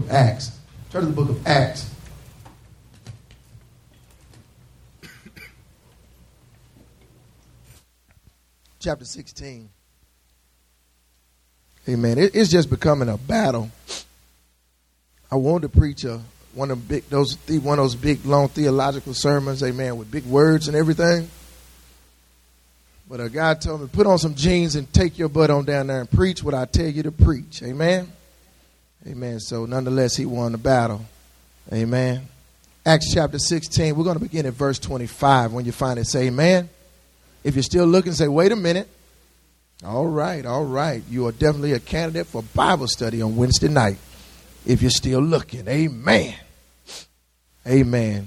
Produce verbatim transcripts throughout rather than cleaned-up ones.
of Acts. Turn to the book of Acts. Chapter sixteen. Amen. It, it's just becoming a battle. I wanted to preach a one of big those one of those big long theological sermons, amen, with big words and everything. But a guy told me, put on some jeans and take your butt on down there and preach what I tell you to preach. Amen. Amen. So nonetheless, he won the battle. Amen. Acts chapter sixteen. We're going to begin at verse twenty-five. When you find it, say amen. If you're still looking, say, wait a minute. All right, all right. You are definitely a candidate for Bible study on Wednesday night. If you're still looking, amen. Amen.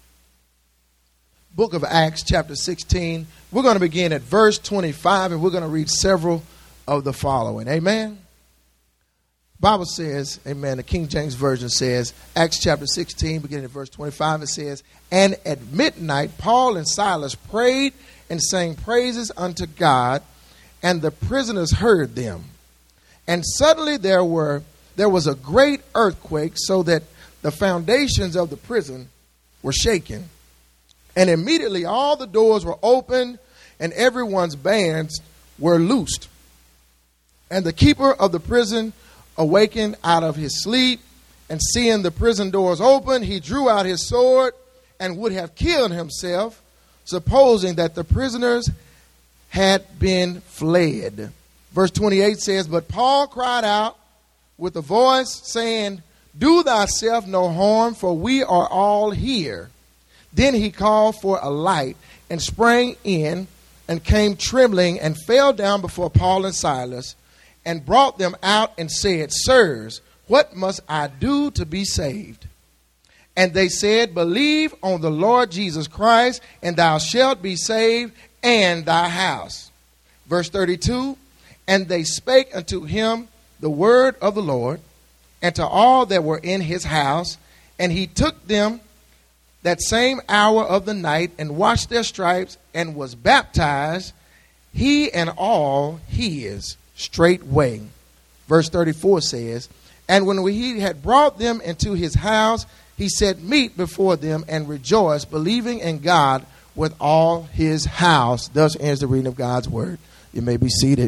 Book of Acts, chapter sixteen. We're going to begin at verse twenty-five, and we're going to read several of the following. Amen. Bible says, amen, the King James Version says, Acts chapter sixteen, beginning at verse twenty-five, it says, and at midnight, Paul and Silas prayed and sang praises unto God, and the prisoners heard them. And suddenly there were there was a great earthquake, so that the foundations of the prison were shaken. And immediately all the doors were opened, and everyone's bands were loosed. And the keeper of the prison awakened out of his sleep, and seeing the prison doors open, he drew out his sword and would have killed himself, supposing that the prisoners had been fled. Verse twenty-eight says, but Paul cried out with a voice, saying, do thyself no harm, for we are all here. Then he called for a light and sprang in and came trembling and fell down before Paul and Silas and brought them out and said, sirs, what must I do to be saved? And they said, believe on the Lord Jesus Christ, and thou shalt be saved, and thy house. Verse thirty-two, and they spake unto him the word of the Lord, and to all that were in his house, and he took them that same hour of the night, and washed their stripes, and was baptized, he and all his, straightway. Verse thirty-four says, and when he had brought them into his house, he set meat before them, and rejoiced, believing in God with all his house. Thus ends the reading of God's word. You may be seated.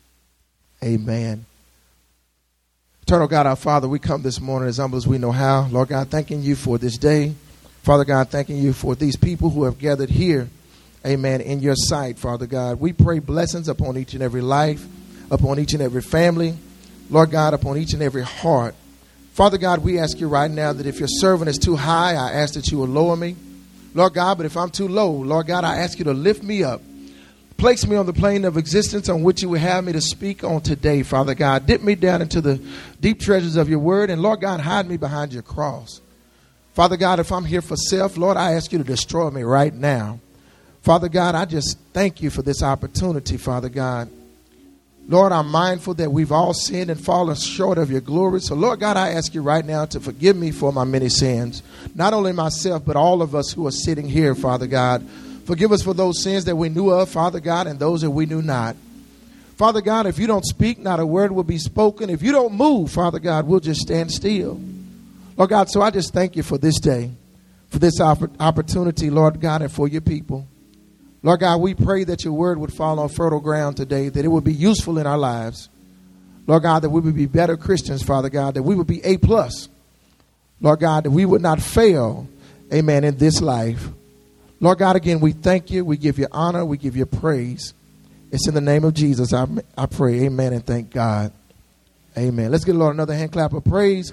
Amen. Eternal God, our Father, we come this morning as humble as we know how. Lord God, thanking you for this day. Father God, thanking you for these people who have gathered here. Amen. In your sight, Father God. We pray blessings upon each and every life, upon each and every family. Lord God, upon each and every heart. Father God, we ask you right now that if your servant is too high, I ask that you will lower me. Lord God, but if I'm too low, Lord God, I ask you to lift me up. Place me on the plane of existence on which you would have me to speak on today, Father God. Dip me down into the deep treasures of your word. And Lord God, hide me behind your cross. Father God, if I'm here for self, Lord, I ask you to destroy me right now. Father God, I just thank you for this opportunity, Father God. Lord, I'm mindful that we've all sinned and fallen short of your glory. So, Lord God, I ask you right now to forgive me for my many sins. Not only myself, but all of us who are sitting here, Father God. Forgive us for those sins that we knew of, Father God, and those that we knew not. Father God, if you don't speak, not a word will be spoken. If you don't move, Father God, we'll just stand still. Lord God, so I just thank you for this day, for this opportunity, Lord God, and for your people. Lord God, we pray that your word would fall on fertile ground today, that it would be useful in our lives. Lord God, that we would be better Christians, Father God, that we would be A plus. Lord God, that we would not fail, amen, in this life. Lord God, again, we thank you. We give you honor. We give you praise. It's in the name of Jesus I, I pray, amen, and thank God. Amen. Let's give the Lord another hand clap of praise.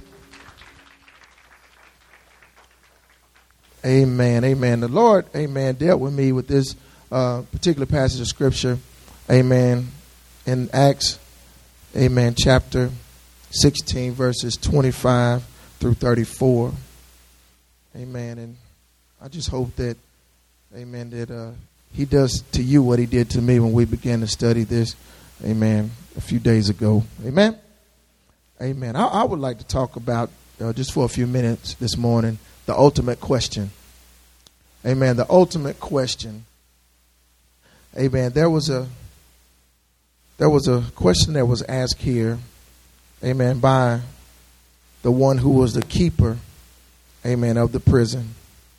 Amen, amen. The Lord, amen, dealt with me with this uh, particular passage of scripture, amen, in Acts, amen, chapter sixteen, verses twenty-five through thirty-four. Amen. And I just hope that, amen, that uh, he does to you what he did to me when we began to study this, amen, a few days ago. Amen. Amen. I, I would like to talk about, uh, just for a few minutes this morning, the ultimate question. Amen. The ultimate question. Amen. There was a there was a question that was asked here, amen, by the the one who was the keeper, amen, of the prison.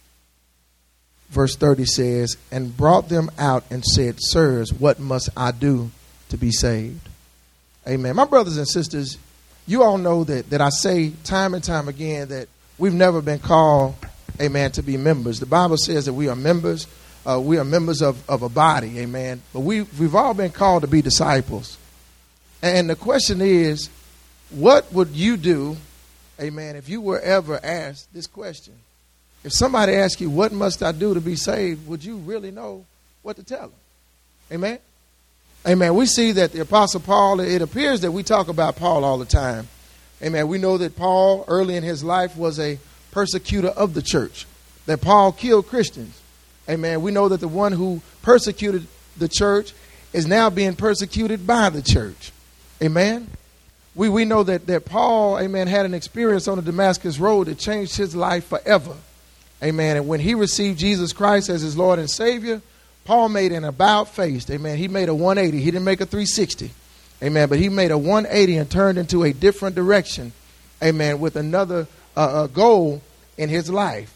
Verse thirty says, and brought them out and said, sirs, what must I do to be saved? Amen. My brothers and sisters, you all know that, that I say time and time again that we've never been called, amen, to be members. The Bible says that we are members. Uh, we are members of, of a body, amen. But we, we've all been called to be disciples. And the question is, what would you do, amen, if you were ever asked this question? If somebody asked you, what must I do to be saved, would you really know what to tell them? Amen? Amen. We see that the Apostle Paul, it appears that we talk about Paul all the time. Amen. We know that Paul, early in his life, was a persecutor of the church, that Paul killed Christians. Amen. We know that the one who persecuted the church is now being persecuted by the church. Amen. We, we know that, that Paul, amen, had an experience on the Damascus Road that changed his life forever. Amen. And when he received Jesus Christ as his Lord and Savior, Paul made an about face. Amen. He made a one eighty. He didn't make a three sixty. Amen. But he made a one eighty and turned into a different direction. Amen. With another uh, uh, goal in his life.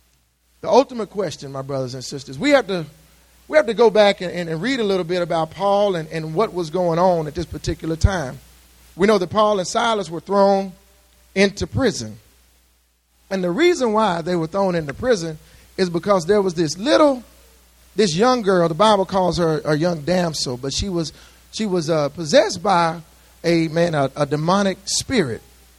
The ultimate question, my brothers and sisters, we have to we have to go back and, and read a little bit about Paul and, and what was going on at this particular time. We know that Paul and Silas were thrown into prison. And the reason why they were thrown into prison is because there was this little, this young girl, the Bible calls her a young damsel, but she was she was uh, possessed by a man, a, a demonic spirit.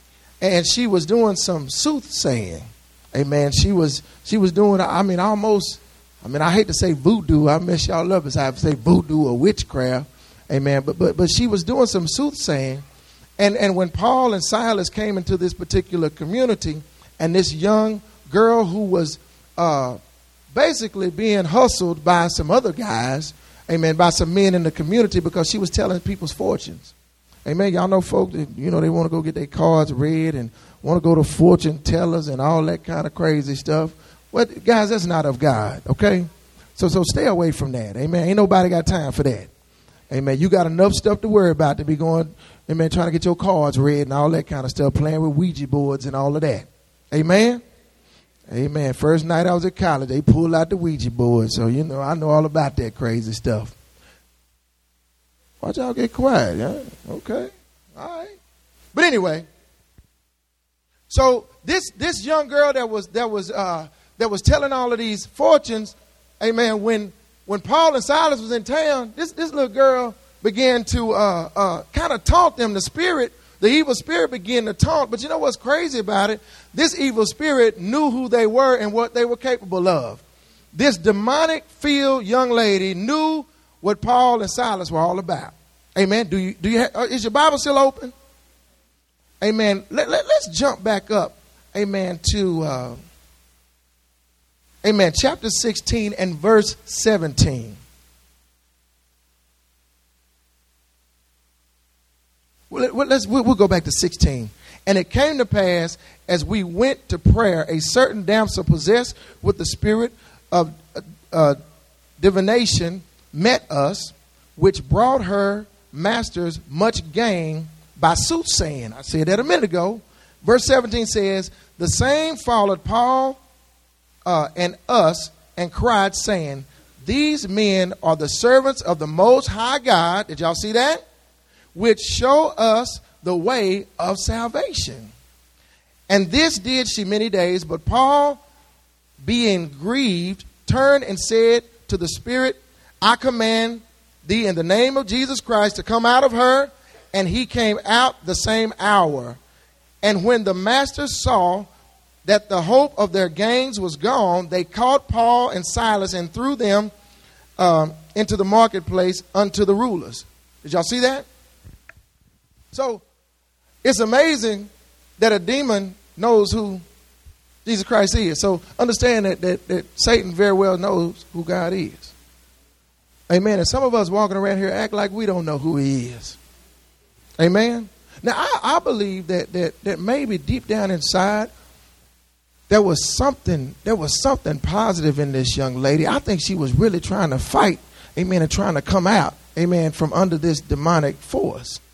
And she was doing some soothsaying. Amen. She was she was doing, I mean, almost, I mean, I hate to say voodoo. I mess y'all up as I have to say voodoo or witchcraft. Amen. But but but she was doing some soothsaying. And and when Paul and Silas came into this particular community, and this young girl who was uh, basically being hustled by some other guys, amen, by some men in the community because she was telling people's fortunes. Amen. Y'all know folk that, you know, they want to go get their cards read and want to go to fortune tellers and all that kind of crazy stuff. Well, guys, that's not of God, okay? So so stay away from that. Amen. Ain't nobody got time for that. Amen. You got enough stuff to worry about to be going, amen, trying to get your cards read and all that kind of stuff, playing with Ouija boards and all of that. Amen. Amen. First night I was at college, they pulled out the Ouija board. So, you know, I know all about that crazy stuff. Watch y'all get quiet. Yeah? Okay. All right. But anyway, so this this young girl that was that was uh, that was telling all of these fortunes, amen, when when Paul and Silas was in town, this, this little girl began to uh, uh, kind of taunt them. The spirit The evil spirit began to taunt. But you know what's crazy about it? This evil spirit knew who they were and what they were capable of. This demonic-filled young lady knew what Paul and Silas were all about. Amen. Do you do you have, is your Bible still open? Amen. Let, let, let's jump back up. Amen. To uh, Amen. Chapter sixteen and verse seventeen. Let's, we'll go back to sixteen. And it came to pass, as we went to prayer, a certain damsel possessed with the spirit of uh, divination met us, which brought her masters much gain by soothsaying. I said that a minute ago. Verse seventeen says, the same followed Paul uh, and us and cried, saying, these men are the servants of the Most High God. Did y'all see that? Which show us the way of salvation. And this did she many days, but Paul, being grieved, turned and said to the spirit, I command thee in the name of Jesus Christ to come out of her. And he came out the same hour. And when the masters saw that the hope of their gains was gone, they caught Paul and Silas and threw them um, into the marketplace unto the rulers. Did y'all see that? So it's amazing that a demon knows who Jesus Christ is. So understand that, that, that Satan very well knows who God is. Amen. And some of us walking around here act like we don't know who he is. Amen. Now, I, I believe that, that that maybe deep down inside, there was something, there was something positive in this young lady. I think she was really trying to fight, amen, and trying to come out, amen, from under this demonic force.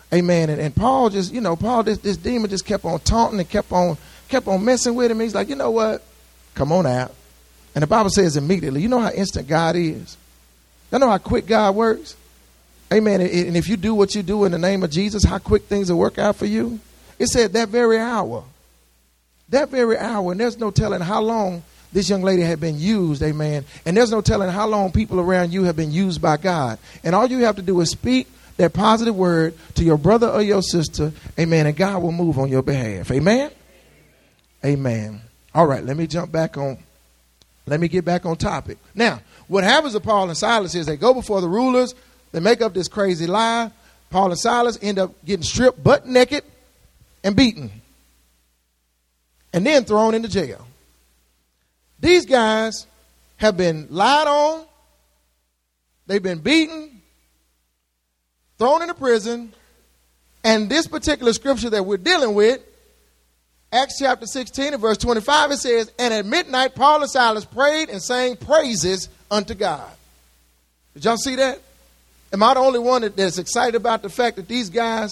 Amen. And, and Paul just, you know, Paul, this, this demon just kept on taunting and kept on, kept on messing with him. He's like, you know what? Come on out. And the Bible says immediately, you know how instant God is? You know how quick God works? Amen. And if you do what you do in the name of Jesus, how quick things will work out for you? It said that very hour. That very hour. And there's no telling how long this young lady had been used. Amen. And there's no telling how long people around you have been used by God. And all you have to do is speak that positive word to your brother or your sister. Amen. And God will move on your behalf. Amen. Amen. All right. Let me jump back on. Let me get back on topic. Now, what happens to Paul and Silas is they go before the rulers. They make up this crazy lie. Paul and Silas end up getting stripped butt naked and beaten. And then thrown into jail. These guys have been lied on. They've been beaten. Thrown into prison. And this particular scripture that we're dealing with, Acts chapter sixteen and verse twenty-five, it says, and at midnight Paul and Silas prayed and sang praises unto God. Did y'all see that? Am I the only one that, that's excited about the fact that these guys...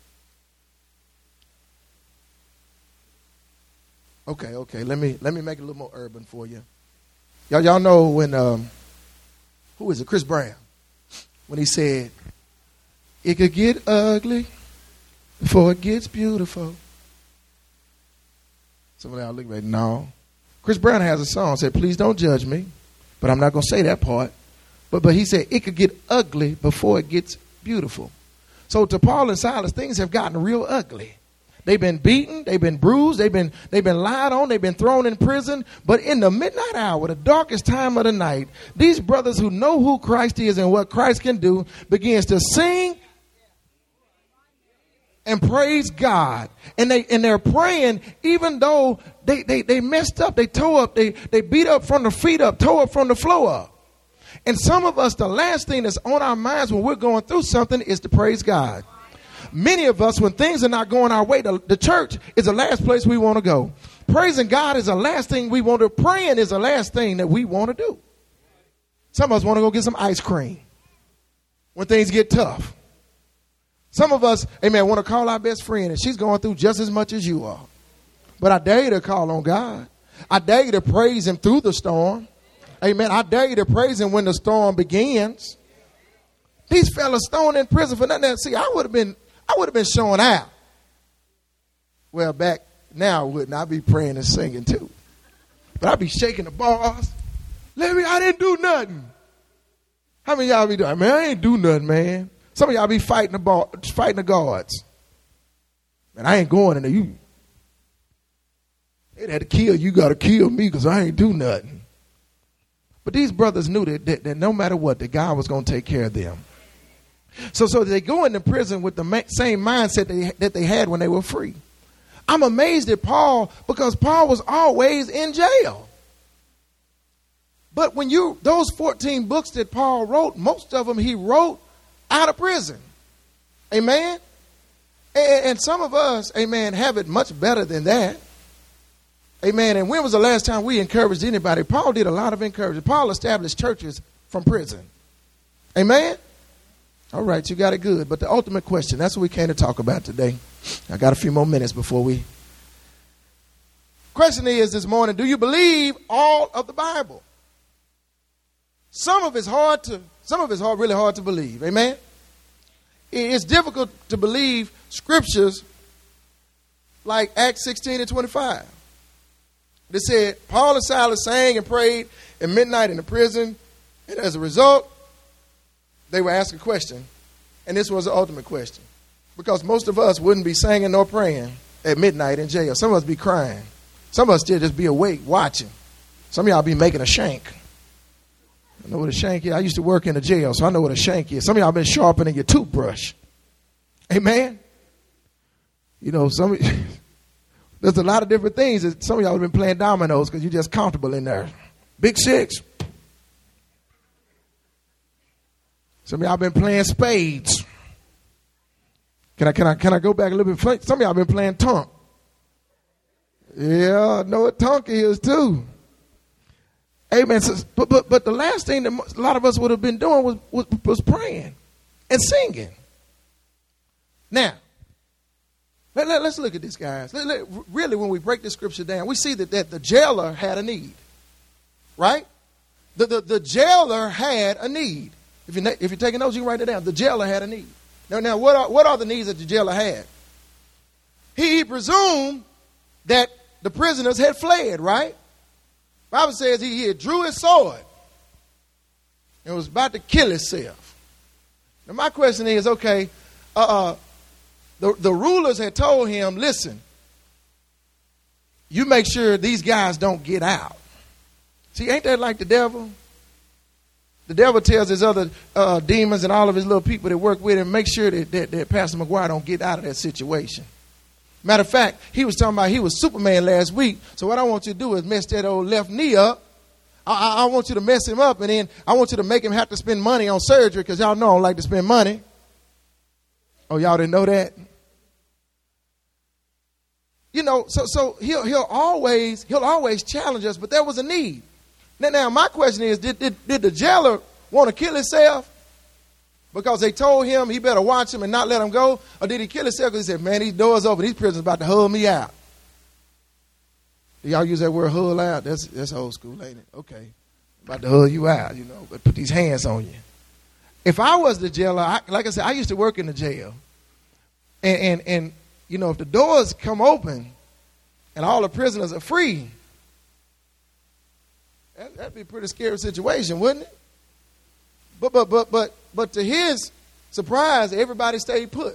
Okay, okay, let me let me make it a little more urban for you. Y'all, y'all know when, um, who is it, Chris Brown, when he said, it could get ugly before it gets beautiful. Some of y'all look like, no. Chris Brown has a song, said, please don't judge me, but I'm not going to say that part. But but he said, it could get ugly before it gets beautiful. So to Paul and Silas, things have gotten real ugly. They've been beaten, they've been bruised, they've been they've been lied on, they've been thrown in prison. But in the midnight hour, the darkest time of the night, these brothers who know who Christ is and what Christ can do begins to sing and praise God. And they and they're praying even though they, they, they messed up, they tore up, they, they beat up from the feet up, tore up from the floor up. And some of us, the last thing that's on our minds when we're going through something is to praise God. Many of us, when things are not going our way, the, the church is the last place we want to go. Praising God is the last thing we want to. Praying is the last thing that we want to do. Some of us want to go get some ice cream when things get tough. Some of us, amen, want to call our best friend, and she's going through just as much as you are. But I dare you to call on God. I dare you to praise him through the storm. Amen. I dare you to praise him when the storm begins. These fellas thrown in prison for nothing. See, I would have been, I would have been showing out. Well, back now I wouldn't. I'd be praying and singing too. But I'd be shaking the bars. Let me, I didn't do nothing. How many of y'all be doing? Man, I ain't do nothing, man. Some of y'all be fighting the ball, fighting the guards. Man, I ain't going in there. You, they had to kill you. Got to kill me because I ain't do nothing. But these brothers knew that, that, that no matter what, that God was going to take care of them. So, so they go into prison with the ma- same mindset they, that they had when they were free. I'm amazed at Paul because Paul was always in jail. But when you, those fourteen books that Paul wrote, most of them he wrote out of prison. Amen. And, and some of us, amen, have it much better than that. Amen. And when was the last time we encouraged anybody? Paul did a lot of encouragement. Paul established churches from prison. Amen. All right, you got it good. But the ultimate question, that's what we came to talk about today. I got a few more minutes before we. Question is this morning, do you believe all of the Bible? Some of it's hard to, some of it's hard, really hard to believe. Amen. It's difficult to believe scriptures like Acts sixteen and twenty-five. They said Paul and Silas sang and prayed at midnight in the prison. And as a result, they were asked a question. And this was the ultimate question. Because most of us wouldn't be singing nor praying at midnight in jail. Some of us be crying. Some of us still just be awake watching. Some of y'all be making a shank. I know what a shank is. I used to work in a jail, so I know what a shank is. Some of y'all been sharpening your toothbrush. Amen. You know, some there's a lot of different things. That some of y'all have been playing dominoes because you're just comfortable in there. Big six. Some of y'all been playing spades. Can I can I can I go back a little bit? Some of y'all been playing tonk. Yeah, I know what tonk is too. Amen. So, but but but the last thing that a lot of us would have been doing was was, was praying and singing. Now, let, let, let's look at this, guys. Let, let, really, when we break this scripture down, we see that, that the jailer had a need, right? The, the, the jailer had a need. If you're, if you're taking notes, you can write it down. The jailer had a need. Now, now what, are, what are the needs that the jailer had? He, he presumed that the prisoners had fled, right? The Bible says he, he had drew his sword and was about to kill himself. Now, my question is, okay, uh, the, the rulers had told him, listen, you make sure these guys don't get out. See, ain't that like the devil? The devil tells his other uh, demons and all of his little people that work with him, make sure that, that, that Pastor McGuire don't get out of that situation. Matter of fact, he was talking about he was Superman last week. So what I want you to do is mess that old left knee up. I, I, I want you to mess him up, and then I want you to make him have to spend money on surgery because y'all know I don't like to spend money. Oh, y'all didn't know that? You know, so so he'll he'll always he'll always challenge us, but there was a need. Now, now my question is, did, did, did the jailer want to kill himself because they told him he better watch him and not let him go? Or did he kill himself because he said, man, these doors open, these prisoners about to hull me out? Do y'all use that word hull out? That's that's old school, ain't it? Okay. About to hull you out, you know, but put these hands on you. If I was the jailer, I, like I said, I used to work in the jail. And, and, and, you know, if the doors come open and all the prisoners are free, that, that'd be a pretty scary situation, wouldn't it? But, but, but, but, but to his surprise, everybody stayed put.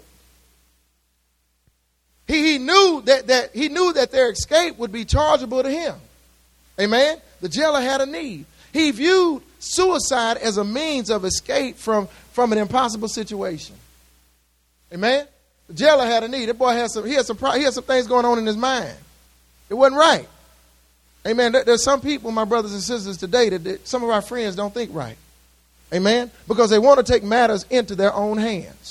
He, he knew that, that he knew that their escape would be chargeable to him. Amen. The jailer had a need. He viewed suicide as a means of escape from, from an impossible situation. Amen. The jailer had a need. That boy had some. He had some. He had some things going on in his mind. It wasn't right. Amen. There, there's some people, my brothers and sisters, today that, that some of our friends don't think right. Amen. Because they want to take matters into their own hands.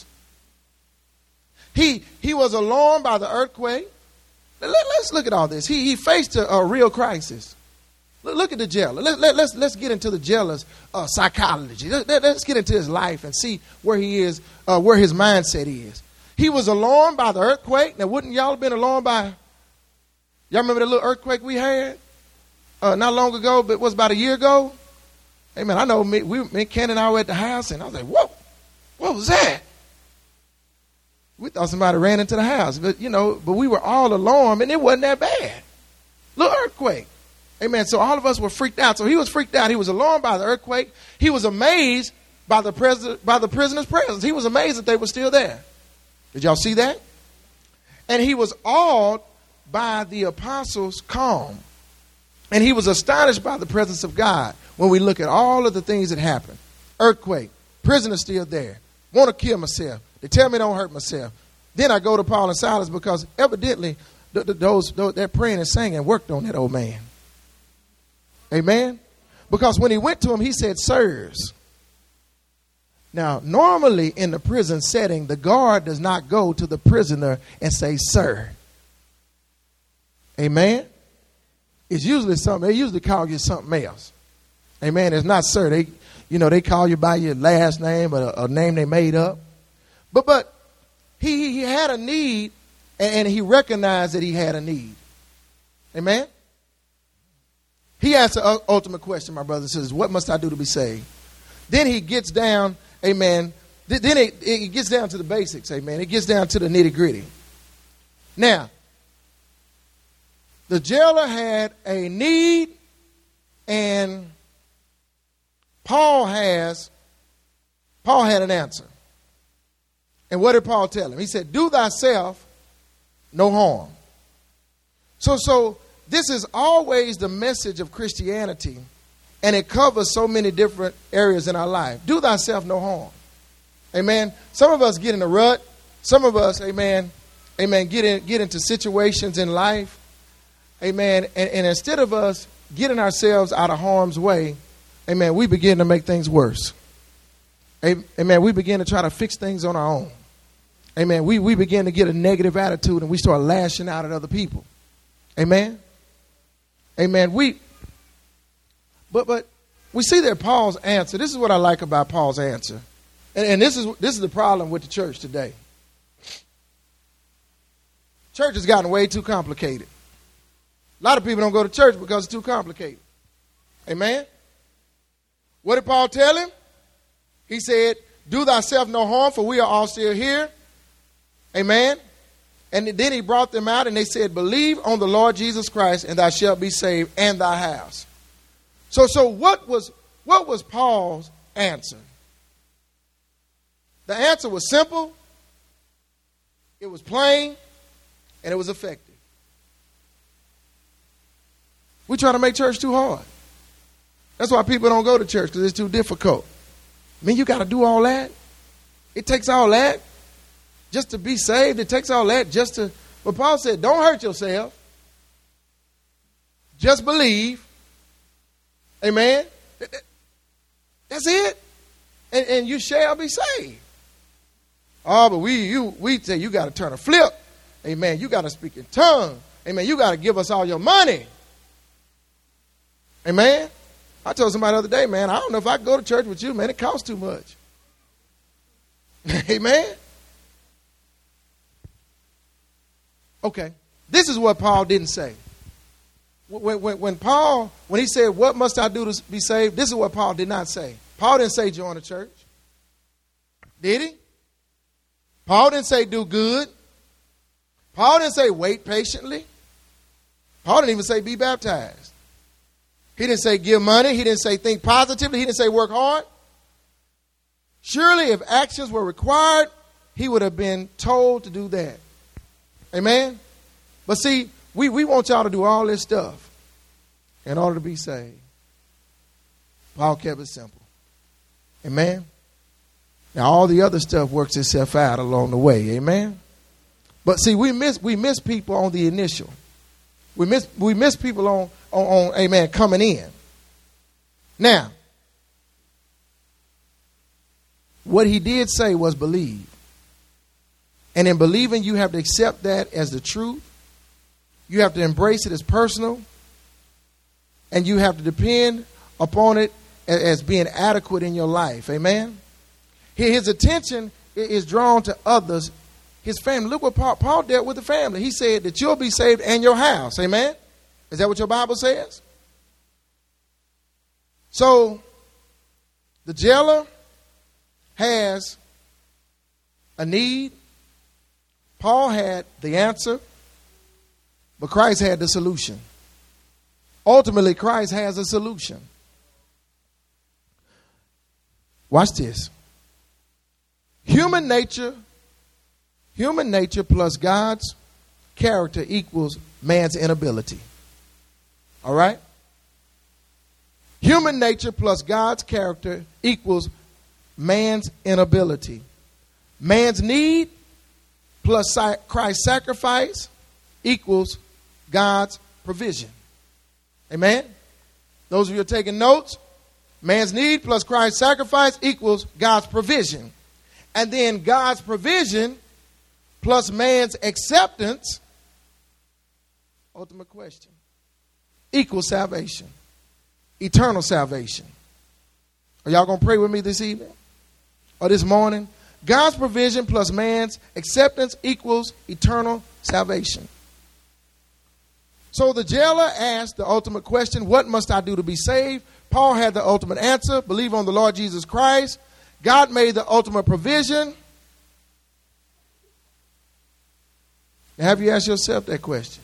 He he was alarmed by the earthquake. Let, let's look at all this. He he faced a, a real crisis. Look, look at the jailer. Let, let, let's let's get into the jailer's uh, psychology. Let, let, let's get into his life and see where he is, uh, where his mindset is. He was alarmed by the earthquake. Now, wouldn't y'all have been alarmed by? Y'all remember the little earthquake we had uh, not long ago, but it was about a year ago? Hey, man, I know me, we, me and Ken and I were at the house, and I was like, whoa, what was that? We thought somebody ran into the house, but, you know, but we were all alarmed, and it wasn't that bad. Little earthquake. Amen. So all of us were freaked out. So he was freaked out. He was alarmed by the earthquake. He was amazed by the pres- by the prisoner's presence. He was amazed that they were still there. Did y'all see that? And he was awed by the apostles' calm. And he was astonished by the presence of God when we look at all of the things that happened. Earthquake, prisoner still there, want to kill myself. They tell me don't hurt myself. Then I go to Paul and Silas because evidently th- th- those, those they're praying and singing worked on that old man. Amen? Because when he went to him, he said, sirs. Now, normally in the prison setting, the guard does not go to the prisoner and say, sir. Amen? It's usually something, they usually call you something else. Amen? It's not sir. They, you know, they call you by your last name or a, a name they made up. But, but he, he had a need, and, and he recognized that he had a need. Amen? He asked the ultimate question, my brother says, what must I do to be saved? Then he gets down, amen. Then it, it gets down to the basics, amen. It gets down to the nitty gritty. Now, the jailer had a need, and Paul has, Paul had an answer. And what did Paul tell him? He said, do thyself no harm. So, so this is always the message of Christianity. And it covers so many different areas in our life. Do thyself no harm. Amen. Some of us get in a rut. Some of us, amen, amen, get in, get into situations in life. Amen. And, and instead of us getting ourselves out of harm's way, amen, we begin to make things worse. Amen. We begin to try to fix things on our own. Amen. We, we begin to get a negative attitude and we start lashing out at other people. Amen. Amen. We... But but we see that Paul's answer. This is what I like about Paul's answer. And, and this is this is the problem with the church today. Church has gotten way too complicated. A lot of people don't go to church because it's too complicated. Amen? What did Paul tell him? He said, do thyself no harm, for we are all still here. Amen? And then he brought them out and they said, believe on the Lord Jesus Christ and thou shalt be saved and thy house. So, so what was, what was Paul's answer? The answer was simple, it was plain, and it was effective. We try to make church too hard. That's why people don't go to church, because it's too difficult. I mean, you got to do all that. It takes all that just to be saved. It takes all that just to, but Paul said, don't hurt yourself. Just believe. Amen. That's it. And, and you shall be saved. Oh, but we you we say you got to turn a flip. Amen. You got to speak in tongues. Amen. You got to give us all your money. Amen. I told somebody the other day, man, I don't know if I can go to church with you, man. It costs too much. Amen. Okay. This is what Paul didn't say. When, when, when Paul, when he said, what must I do to be saved? This is what Paul did not say. Paul didn't say join a church. Did he? Paul didn't say do good. Paul didn't say wait patiently. Paul didn't even say be baptized. He didn't say give money. He didn't say think positively. He didn't say work hard. Surely if actions were required, he would have been told to do that. Amen? But see, we, we want y'all to do all this stuff in order to be saved. Paul kept it simple. Amen? Now, all the other stuff works itself out along the way. Amen? But see, we miss we miss people on the initial. We miss we miss people on, on, on amen, coming in. Now, what he did say was believe. And in believing, you have to accept that as the truth. You have to embrace it as personal. And you have to depend upon it as being adequate in your life. Amen? His attention is drawn to others, his family. Look what Paul, Paul dealt with the family. He said that you'll be saved and your house. Amen? Is that what your Bible says? So, the jailer has a need. Paul had the answer, but Christ had the solution. Ultimately, Christ has a solution. Watch this. Human nature, human nature plus God's character equals man's inability. All right? Human nature plus God's character equals man's inability. Man's need plus Christ's sacrifice equals God's provision. Amen? Those of you who are taking notes, man's need plus Christ's sacrifice equals God's provision. And then God's provision plus man's acceptance, ultimate question, equals salvation, eternal salvation. Are y'all going to pray with me this evening or this morning? God's provision plus man's acceptance equals eternal salvation. So the jailer asked the ultimate question, what must I do to be saved? Paul had the ultimate answer, believe on the Lord Jesus Christ. God made the ultimate provision. Now, have you asked yourself that question?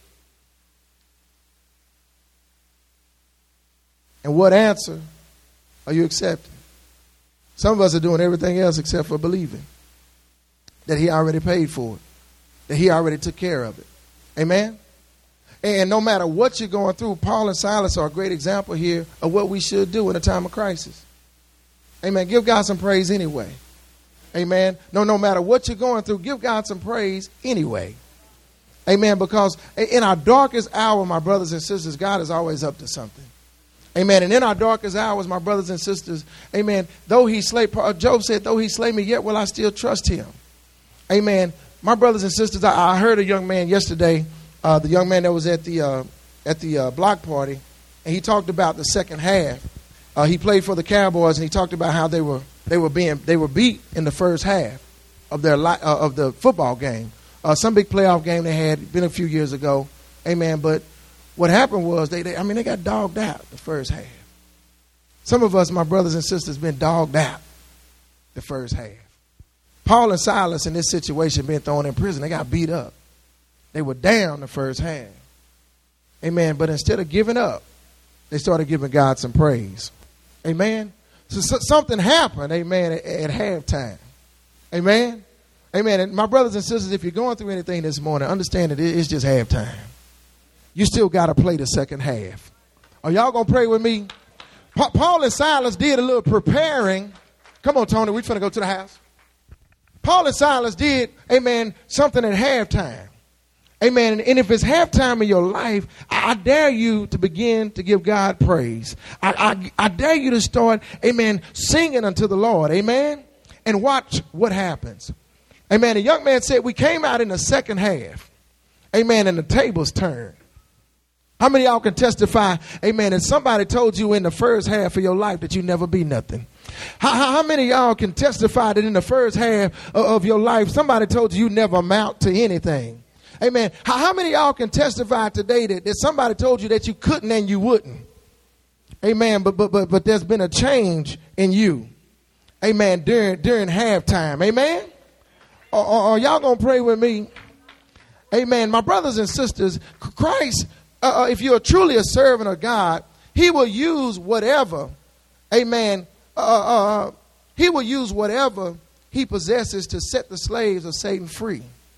And what answer are you accepting? Some of us are doing everything else except for believing that he already paid for it, that he already took care of it. Amen? And no matter what you're going through, Paul and Silas are a great example here of what we should do in a time of crisis. Amen. Give God some praise anyway. Amen. No, no matter what you're going through, give God some praise anyway. Amen. Because in our darkest hour, my brothers and sisters, God is always up to something. Amen. And in our darkest hours, my brothers and sisters, amen, though he slay, Job said, though he slay me, yet will I still trust him. Amen. My brothers and sisters, I, I heard a young man yesterday, uh, the young man that was at the uh, at the uh, block party, and he talked about the second half. Uh, he played for the Cowboys, and he talked about how they were they were being they were beat in the first half of their li- uh, of the football game uh, some big playoff game they had, been a few years ago. Amen. But what happened was, they, they I mean, they got dogged out the first half. Some of us, my brothers and sisters, been dogged out the first half. Paul and Silas in this situation being thrown in prison, they got beat up. They were down the first half. Amen. But instead of giving up, they started giving God some praise. Amen. So, so something happened, amen, at, at halftime. Amen. Amen. And my brothers and sisters, if you're going through anything this morning, understand that it's just halftime. You still got to play the second half. Are y'all going to pray with me? Pa- Paul and Silas did a little preparing. Come on, Tony, we're going to go to the house. Paul and Silas did, amen, something at halftime. Amen. And if it's halftime in your life, I dare you to begin to give God praise. I, I, I dare you to start, amen, singing unto the Lord. Amen. And watch what happens. Amen. The young man said, we came out in the second half. Amen. And the tables turned. How many of y'all can testify, amen, that somebody told you in the first half of your life that you never be nothing? How, how, how many of y'all can testify that in the first half of, of your life, somebody told you you never amount to anything? Amen. How, how many of y'all can testify today that, that somebody told you that you couldn't and you wouldn't? Amen. But but but but there's been a change in you. Amen. During during halftime. Amen. Or, or, or y'all gonna pray with me? Amen. My brothers and sisters, Christ, uh, if you're truly a servant of God, He will use whatever. Amen. Uh, uh, he will use whatever He possesses to set the slaves of Satan free.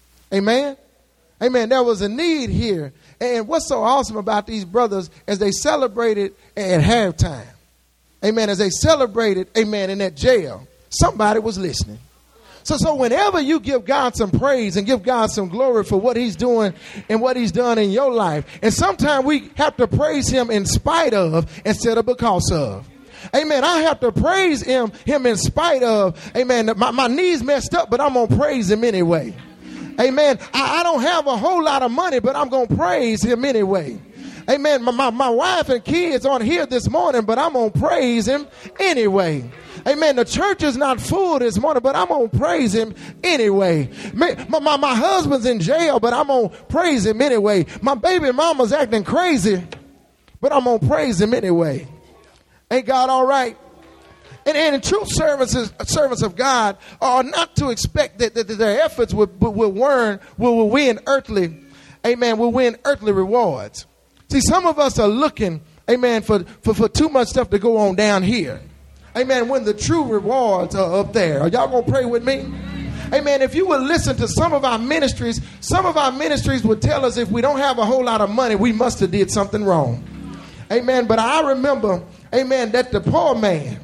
Amen. Amen. There was a need here. And what's so awesome about these brothers as they celebrated at halftime. Amen. As they celebrated, amen, in that jail, somebody was listening. So, so whenever you give God some praise and give God some glory for what He's doing and what He's done in your life, and sometimes we have to praise Him in spite of instead of because of. Amen. I have to praise Him, him in spite of. Amen. My, my knees messed up, but I'm going to praise Him anyway. Amen. I, I don't have a whole lot of money, but I'm going to praise Him anyway. Amen. My, my, my wife and kids aren't here this morning, but I'm going to praise Him anyway. Amen. The church is not full this morning, but I'm going to praise Him anyway. My, my, my husband's in jail, but I'm going to praise Him anyway. My baby mama's acting crazy, but I'm going to praise Him anyway. Ain't God all right? And, and true servants, servants of God are not to expect that, that, that their efforts will, will, will, will, will win earthly, amen, will win earthly rewards. See, some of us are looking, amen, for, for, for too much stuff to go on down here. Amen, when the true rewards are up there. Are y'all going to pray with me? Amen, if you would listen to some of our ministries, some of our ministries would tell us if we don't have a whole lot of money, we must have did something wrong. Amen, but I remember, amen, that the poor man,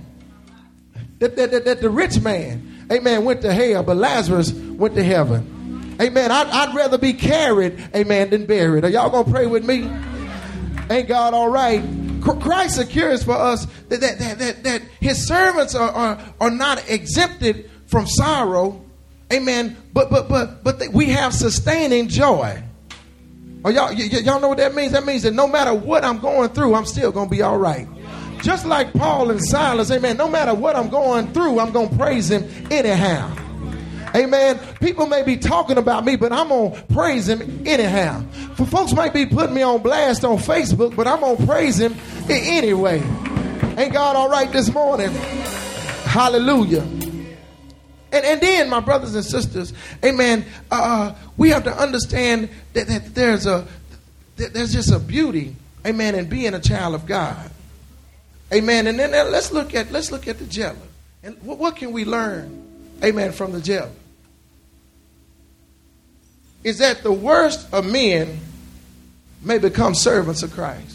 That, that, that, that the rich man, amen, went to hell, but Lazarus went to heaven. Amen. I'd, I'd rather be carried, amen, than buried. Are y'all going to pray with me? Ain't God all right? Christ secures for us that, that, that, that, that His servants are, are, are not exempted from sorrow. Amen. But but but but we have sustaining joy. Are y'all, y- y- y'all know what that means? That means that no matter what I'm going through, I'm still going to be all right. Just like Paul and Silas, amen, no matter what I'm going through, I'm going to praise Him anyhow. Amen. People may be talking about me, but I'm going to praise Him anyhow. For folks might be putting me on blast on Facebook, but I'm going to praise Him anyway. Ain't God all right this morning? Hallelujah. And, and then, my brothers and sisters, amen, uh, we have to understand that, that there's a that there's just a beauty, amen, in being a child of God. Amen. And then let's look at let's look at the jailer. And what, what can we learn, amen, from the jailer? Is that the worst of men may become servants of Christ.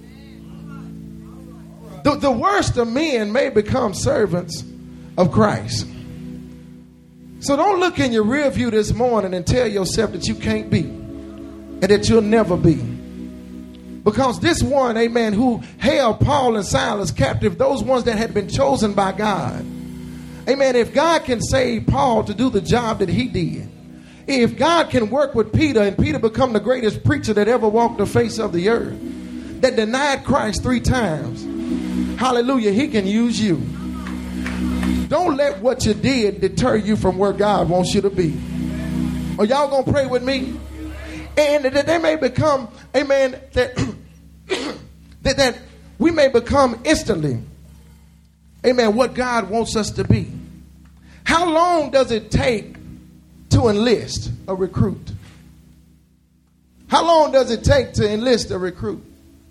The, the worst of men may become servants of Christ. So don't look in your rear view this morning and tell yourself that you can't be and that you'll never be. Because this one, amen, who held Paul and Silas captive, those ones that had been chosen by God. Amen. If God can save Paul to do the job that he did, if God can work with Peter and Peter become the greatest preacher that ever walked the face of the earth, that denied Christ three times, hallelujah, He can use you. Don't let what you did deter you from where God wants you to be. Are y'all going to pray with me? And that they may become, amen, that, that, that we may become instantly, amen, what God wants us to be. How long does it take to enlist a recruit? How long does it take to enlist a recruit?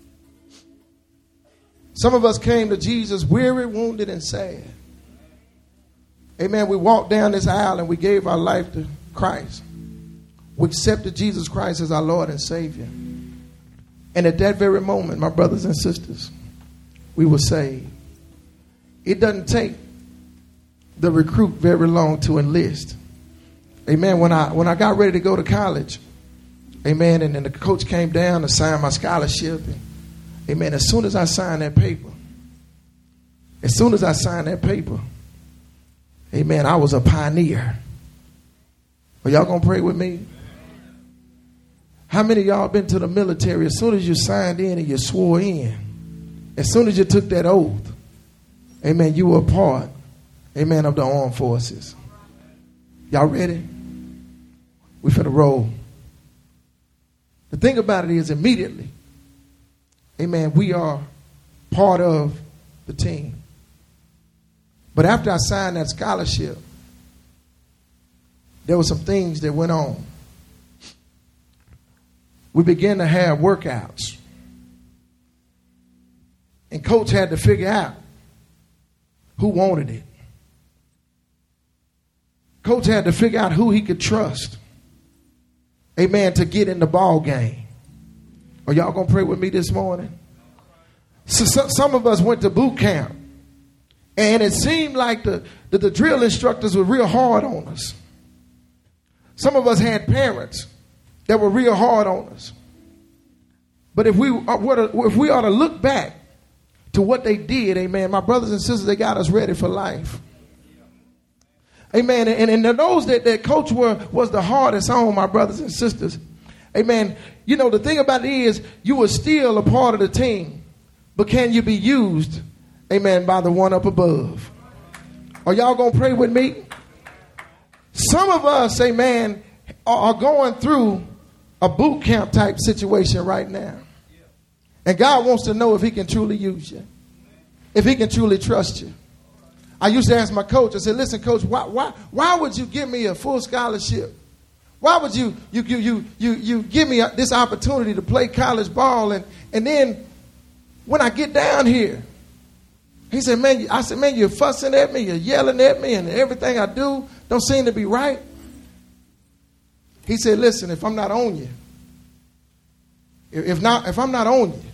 Some of us came to Jesus weary, wounded, and sad. Amen. We walked down this aisle and we gave our life to Christ. We accepted Jesus Christ as our Lord and Savior. And at that very moment, my brothers and sisters, we were saved. It doesn't take the recruit very long to enlist. Amen. When I when I got ready to go to college, amen, and then the coach came down to sign my scholarship. And, amen. As soon as I signed that paper, as soon as I signed that paper, amen, I was a pioneer. Are y'all gonna pray with me? How many of y'all been to the military? As soon as you signed in and you swore in, as soon as you took that oath, amen, you were a part, amen, of the armed forces. Y'all ready? We finna roll. The thing about it is immediately, amen, we are part of the team. But after I signed that scholarship, there were some things that went on. We began to have workouts. And coach had to figure out who wanted it. Coach had to figure out who he could trust, amen, to get in the ball game. Are y'all going to pray with me this morning? So, so, some of us went to boot camp, and it seemed like the, the, the drill instructors were real hard on us. Some of us had parents that were real hard on us. But if we were to, if we ought to look back to what they did, amen, my brothers and sisters, they got us ready for life. Amen. And, and those that, that coach were was the hardest on, my brothers and sisters. Amen. You know, the thing about it is you were still a part of the team, but can you be used, amen, by the one up above? Are y'all going to pray with me? Some of us, amen, are going through a boot camp type situation right now. And God wants to know if he can truly use you, if he can truly trust you. I used to ask my coach, I said, listen, coach, why why why would you give me a full scholarship? Why would you you you you you, you give me this opportunity to play college ball, and, and then when I get down here, he said, man, I said, man, you're fussing at me, you're yelling at me, and everything I do don't seem to be right. He said, listen, if I'm not on you, if not, if I'm not on you,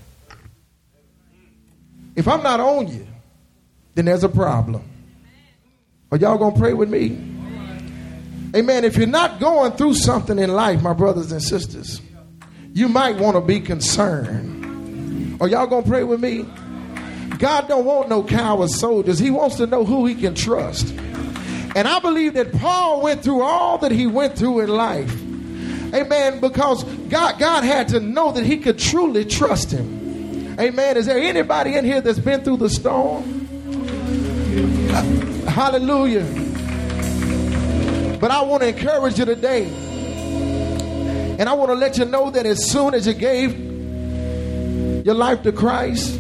if I'm not on you, then there's a problem. Are y'all going to pray with me? Amen. If you're not going through something in life, my brothers and sisters, you might want to be concerned. Are y'all going to pray with me? God don't want no coward soldiers. He wants to know who he can trust. And I believe that Paul went through all that he went through in life. Amen. Because God, God had to know that he could truly trust him. Amen. Is there anybody in here that's been through the storm? Hallelujah. But I want to encourage you today. And I want to let you know that as soon as you gave your life to Christ,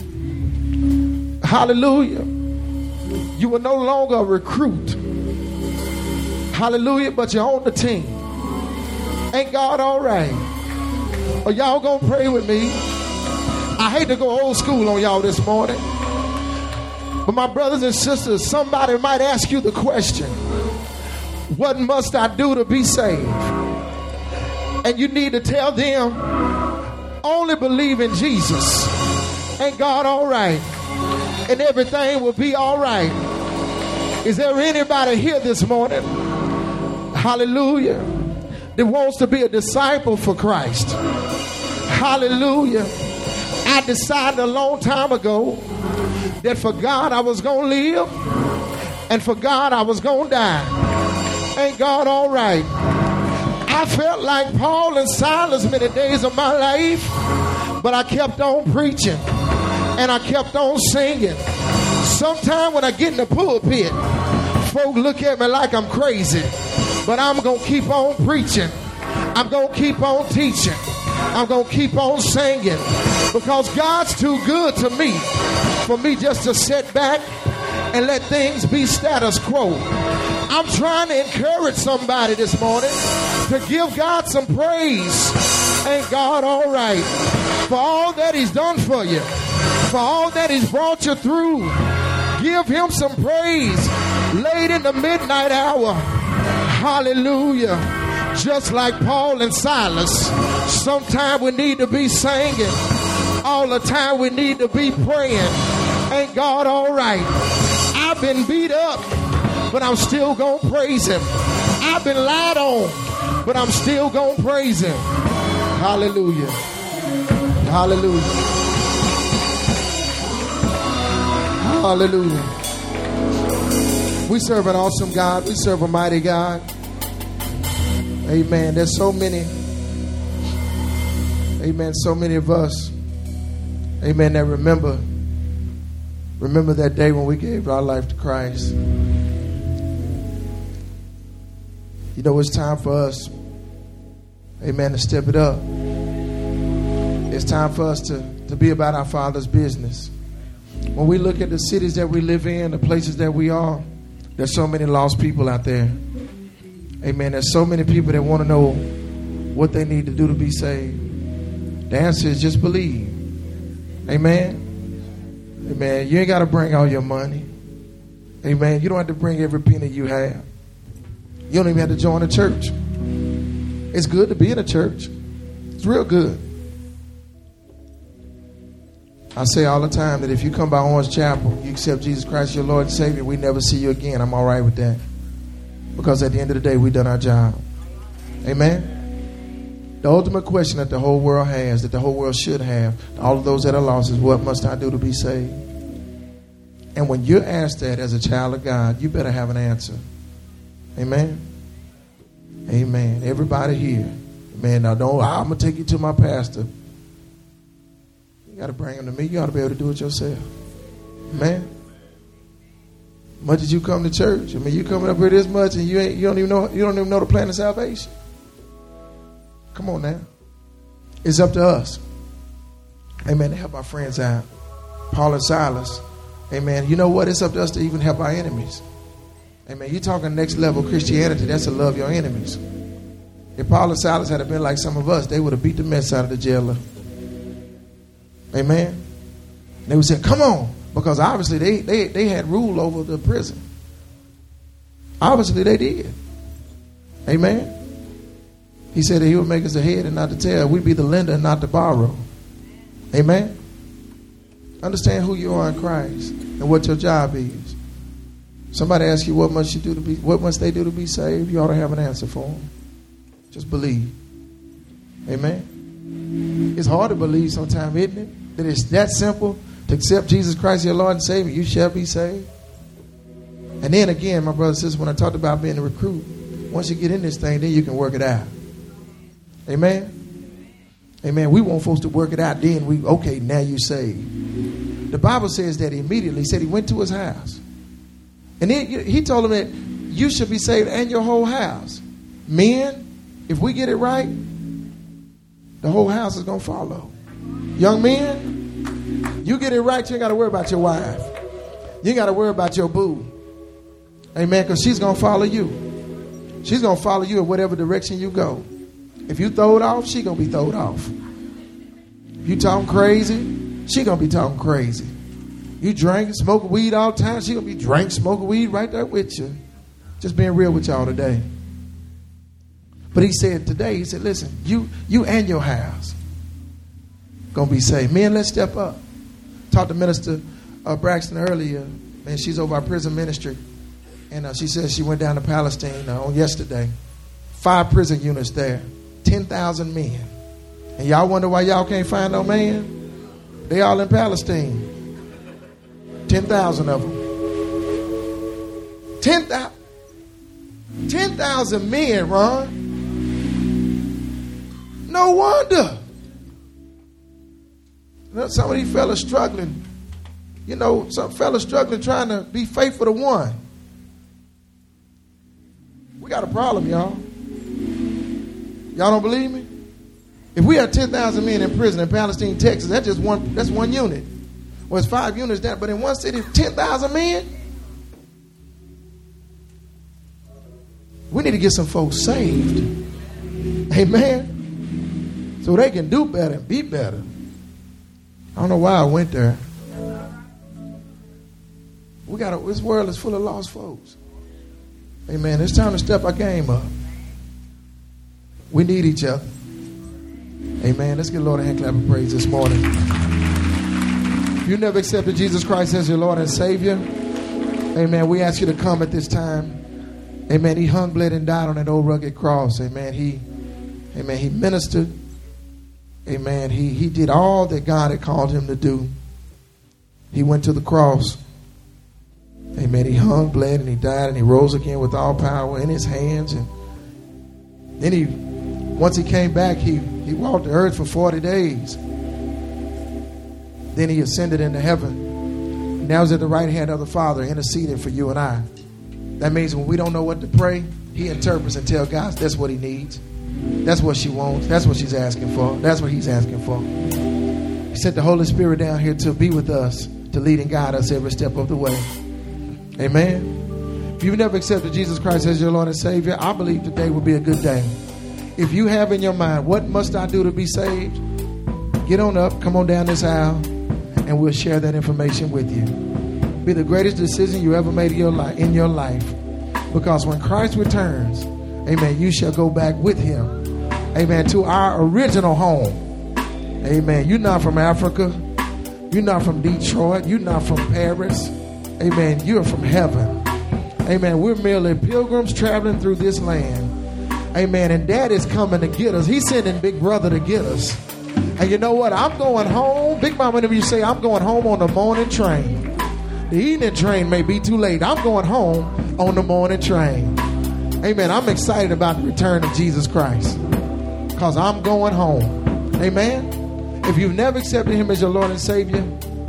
hallelujah, you were no longer a recruit. Hallelujah. But you're on the team. Ain't God all right? Are y'all going to pray with me? I hate to go old school on y'all this morning. But my brothers and sisters, somebody might ask you the question, what must I do to be saved? And you need to tell them, only believe in Jesus. Ain't God all right? And everything will be all right. Is there anybody here this morning, hallelujah, that wants to be a disciple for Christ? Hallelujah. I decided a long time ago that for God I was going to live, and for God I was going to die. Ain't God all right? I felt like Paul and Silas many days of my life, but I kept on preaching and I kept on singing. Sometime when I get in the pulpit, folk look at me like I'm crazy. But I'm going to keep on preaching. I'm going to keep on teaching. I'm going to keep on singing. Because God's too good to me for me just to sit back and let things be status quo. I'm trying to encourage somebody this morning to give God some praise. Ain't God all right? For all that he's done for you. For all that he's brought you through. Give him some praise. Late in the midnight hour. Hallelujah. Just like Paul and Silas. Sometimes we need to be singing. All the time we need to be praying. Ain't God all right? I've been beat up, but I'm still going to praise him. I've been lied on, but I'm still going to praise him. Hallelujah. Hallelujah. Hallelujah. We serve an awesome God. We serve a mighty God. Amen. There's so many. Amen. So many of us. Amen. That remember. Remember that day when we gave our life to Christ. You know, it's time for us, amen, to step it up. It's time for us to, to be about our Father's business. When we look at the cities that we live in, the places that we are, there's so many lost people out there. Amen. There's so many people that want to know what they need to do to be saved. The answer is just believe. Amen. Amen. You ain't got to bring all your money. Amen. You don't have to bring every penny you have. You don't even have to join a church. It's good to be in a church. It's real good. I say all the time that if you come by Orange Chapel, you accept Jesus Christ your Lord and Savior, we never see you again. I'm all right with that. Because at the end of the day, we've done our job. Amen. The ultimate question that the whole world has, that the whole world should have, all of those that are lost, is what must I do to be saved? And when you're asked that as a child of God, you better have an answer. Amen. Amen. Everybody here. Man, now don't, I'm going to take you to my pastor. You got to bring him to me. You got to be able to do it yourself. Amen. Much as you come to church, I mean, you coming up here this much and you ain't, you don't even know, you don't even know the plan of salvation. Come on now. It's up to us. Amen. To help our friends out. Paul and Silas. Amen. You know what? It's up to us to even help our enemies. Amen. You're talking next level Christianity. That's to love your enemies. If Paul and Silas had been like some of us, they would have beat the mess out of the jailer. Amen. They would say, come on. Because obviously they, they, they had rule over the prison. Obviously they did. Amen. He said that he would make us the head and not the tail. We'd be the lender and not the borrower. Amen. Understand who you are in Christ and what your job is. Somebody asks you what must you do to be, what must they do to be saved? You ought to have an answer for them. Just believe. Amen. It's hard to believe sometimes, isn't it? That it's that simple to accept Jesus Christ your Lord and Savior. You shall be saved. And then again, my brother and sister, when I talked about being a recruit, once you get in this thing, then you can work it out. Amen. Amen. We want folks to work it out. Then we, okay, now you saved. The Bible says that immediately, he said he went to his house. And then he told him that you should be saved and your whole house. Men, if we get it right, the whole house is going to follow. Young men, you get it right, you ain't got to worry about your wife. You ain't got to worry about your boo. Amen, because she's going to follow you. She's going to follow you in whatever direction you go. If you throw it off, she's going to be thrown off. If you talking crazy, she's going to be talking crazy. You drink and smoke weed all the time, she's going to be drink, smoking weed right there with you. Just being real with y'all today. But he said today, he said, listen, you you and your house going to be saved. Men, let's step up. Talked to Minister uh, Braxton earlier. Man, she's over our prison ministry. And uh, she says she went down to Palestine uh, on yesterday. Five prison units there. ten thousand men. And y'all wonder why y'all can't find no man? They all in Palestine. ten thousand of them. ten thousand. ten thousand men, Ron. No wonder. Some of these fellas struggling. You know, some fellas struggling trying to be faithful to one. We got a problem, y'all. Y'all don't believe me? If we had ten thousand men in prison in Palestine, Texas, that's just one, that's one unit. Well, it's five units down, but in one city, ten thousand men? We need to get some folks saved. Amen? So they can do better and be better. I don't know why I went there. We got a, this world is full of lost folks. Amen. It's time to step our game up. We need each other. Amen. Let's give the Lord a hand clap of praise this morning. If you never accepted Jesus Christ as your Lord and Savior, amen, we ask you to come at this time. Amen. He hung, bled, and died on that old rugged cross. Amen. He, amen, he ministered. Amen. He, he did all that God had called him to do. He went to the cross. Amen. He hung, bled, and he died, and he rose again with all power in his hands. And then he, once he came back, he, he walked the earth for forty days. Then he ascended into heaven. Now he's at the right hand of the Father, interceding for you and I. That means when we don't know what to pray, he interprets and tells God that's what he needs. That's what she wants. That's what she's asking for. That's what he's asking for. He sent the Holy Spirit down here to be with us, to lead and guide us every step of the way. Amen. If you've never accepted Jesus Christ as your Lord and Savior, I believe today will be a good day. If you have in your mind, what must I do to be saved? Get on up, come on down this aisle, and we'll share that information with you. Be the greatest decision you ever made in your life, in your life. Because when Christ returns, amen, you shall go back with him. Amen, to our original home. Amen. You're not from Africa. You're not from Detroit. You're not from Paris. Amen. You're from heaven. Amen. We're merely pilgrims traveling through this land. Amen. And Dad is coming to get us. He's sending Big Brother to get us. And you know what? I'm going home. Big Mama, whenever you say I'm going home on the morning train. The evening train may be too late. I'm going home on the morning train. Amen. I'm excited about the return of Jesus Christ. Because I'm going home. Amen. If you've never accepted him as your Lord and Savior,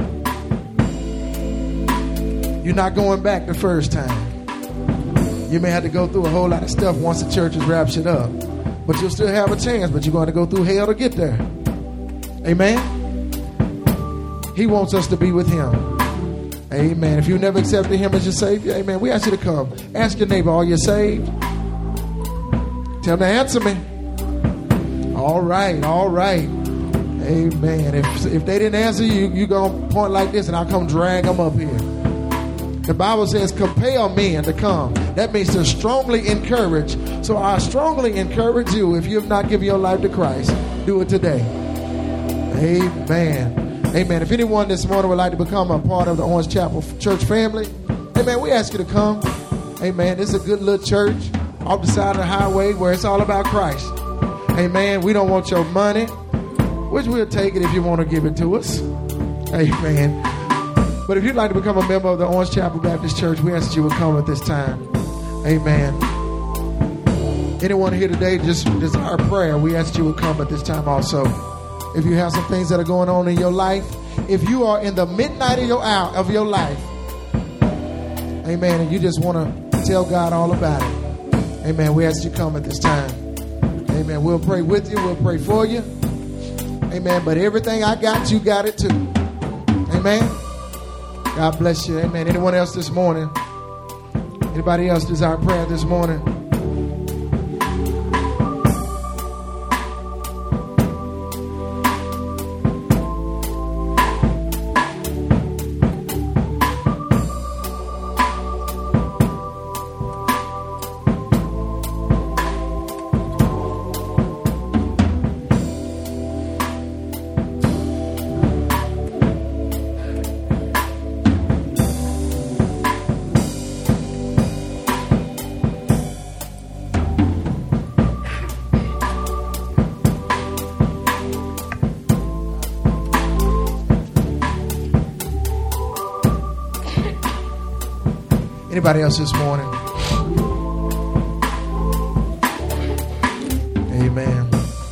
you're not going back the first time. You may have to go through a whole lot of stuff once the church is raptured up. But you'll still have a chance, but you're going to go through hell to get there. Amen. He wants us to be with him. Amen. If you never accepted him as your Savior, amen, we ask you to come. Ask your neighbor, are you saved? Tell them to answer me. All right, all right. Amen. If, if they didn't answer you, you're going to point like this and I'll come drag them up here. The Bible says compel men to come. That means to strongly encourage. So I strongly encourage you, if you have not given your life to Christ, do it today. Amen. Amen. If anyone this morning would like to become a part of the Orange Chapel Church family, amen, we ask you to come. Amen. This is a good little church off the side of the highway where it's all about Christ. Amen. We don't want your money, which we'll take it if you want to give it to us. Amen. But if you'd like to become a member of the Orange Chapel Baptist Church, we ask that you would come at this time. Amen. Anyone here today just desire prayer, we ask that you would come at this time also. If you have some things that are going on in your life, if you are in the midnight of your hour of your life, amen, and you just want to tell God all about it, amen, we ask you to come at this time. Amen. We'll pray with you. We'll pray for you. Amen. But everything I got, you got it too. Amen. God bless you. Amen. Anyone else this morning? Anybody else desire prayer this morning? Anybody else this morning? Amen.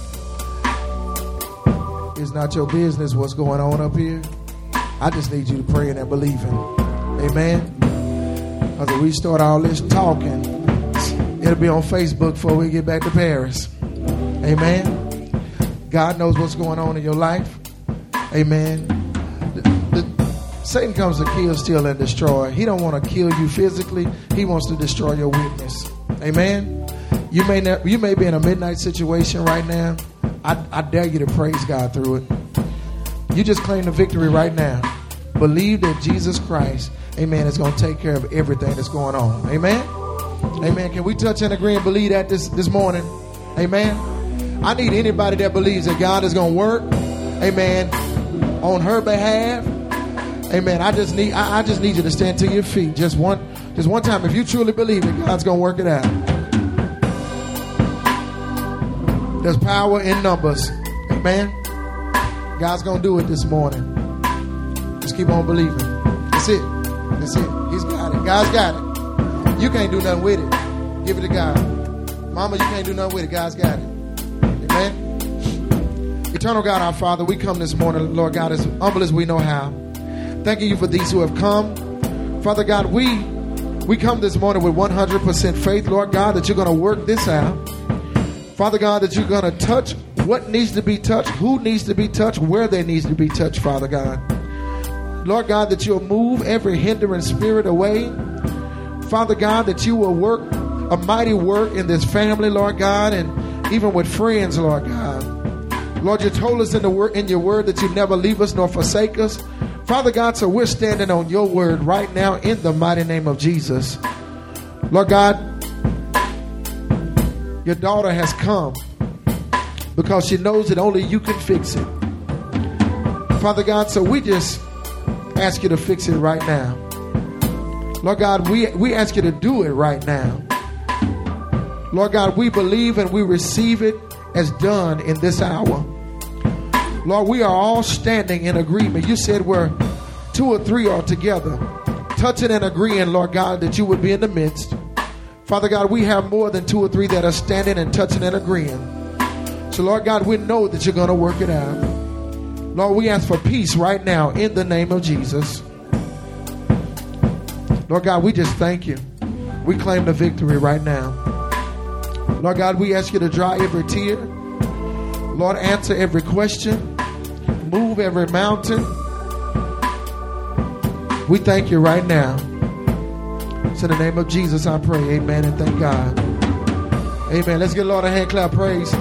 It's not your business what's going on up here. I just need you to pray and believe in. Amen. Because if we start all this talking, It'll be on Facebook before we get back to Paris. Amen. God knows what's going on in your life. Amen. The, the, Satan comes to kill, steal, and destroy. He don't want to kill you physically. He wants to destroy your witness. Amen. You may not, you may be in a midnight situation right now. I, I dare you to praise God through it. You just claim the victory right now. Believe that Jesus Christ, amen, is going to take care of everything that's going on. Amen. Amen. Can we touch and agree and believe that this, this morning? Amen. I need anybody that believes that God is going to work, amen, on her behalf. Amen. I just need I, I just need you to stand to your feet. Just one just one time. If you truly believe it, God's going to work it out. There's power in numbers. Amen. God's going to do it this morning. Just keep on believing. That's it. That's it. He's got it. God's got it. You can't do nothing with it. Give it to God. Mama, you can't do nothing with it. God's got it. Amen. Eternal God, our Father, we come this morning, Lord God, as humble as we know how. Thanking you for these who have come. Father God, we we come this morning with one hundred percent faith, Lord God, that you're going to work this out. Father God, that you're going to touch what needs to be touched, who needs to be touched, where there needs to be touched, Father God. Lord God, that you'll move every hindering spirit away. Father God, that you will work a mighty work in this family, Lord God, and even with friends, Lord God. Lord, you told us in the word, in your word that you never leave us nor forsake us. Father God, so we're standing on your word right now in the mighty name of Jesus. Lord God, your daughter has come because she knows that only you can fix it. Father God, so we just ask you to fix it right now. Lord God, we, we ask you to do it right now. Lord God, we believe and we receive it as done in this hour. Lord, we are all standing in agreement. You said where two or three are together, touching and agreeing, Lord God, that you would be in the midst. Father God, we have more than two or three that are standing and touching and agreeing. So, Lord God, we know that you're going to work it out. Lord, we ask for peace right now in the name of Jesus. Lord God, we just thank you. We claim the victory right now. Lord God, we ask you to dry every tear. Lord, answer every question. Move every mountain. We thank you right now. So in the name of Jesus, I pray. Amen and thank God. Amen. Let's give the Lord a hand clap praise.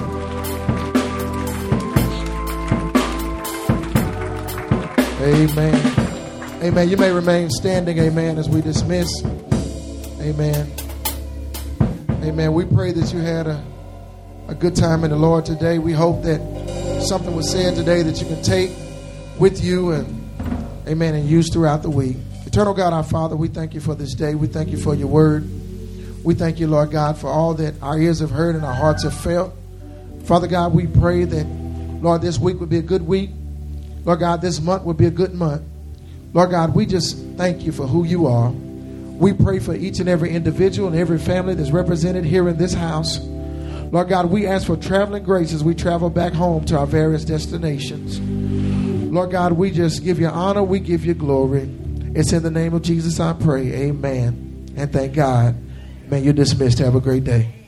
Amen. Amen. You may remain standing. Amen. As we dismiss. Amen. Amen. We pray that you had a, a good time in the Lord today. We hope that something was said today that you can take with you and, amen, and use throughout the week. Eternal God, our Father, we thank you for this day. We thank you for your word. We thank you, Lord God, for all that our ears have heard and our hearts have felt. Father God, we pray that, Lord, this week would be a good week. Lord God, this month would be a good month. Lord God, we just thank you for who you are. We pray for each and every individual and every family that's represented here in this house. Lord God, we ask for traveling grace as we travel back home to our various destinations. Lord God, we just give you honor. We give you glory. It's in the name of Jesus I pray. Amen. And thank God. Man, you're dismissed. Have a great day.